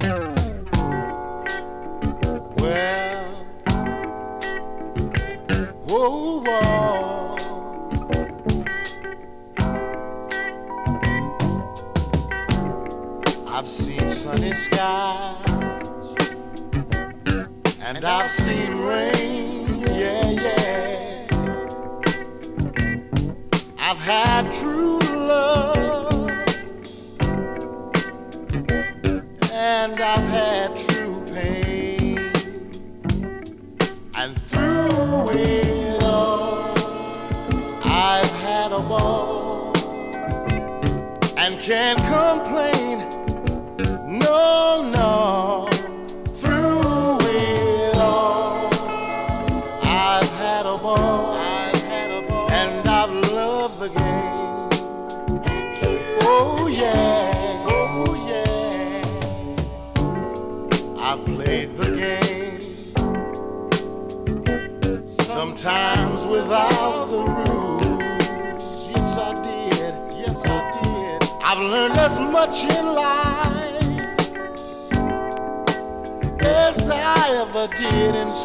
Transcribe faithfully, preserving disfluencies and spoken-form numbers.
Well, whoa, whoa. I've seen sunny skies and I've seen rain, yeah, yeah. I've had true love and I've had true pain, and through it all I've had a ball and can't complain, no, no. Through it all I've had a ball, I've had a ball, and I've loved the game. Oh yeah, oh yeah, I've played the game, sometimes without the rules. Yes I did, yes I did. I've learned as much in life as I ever did in school.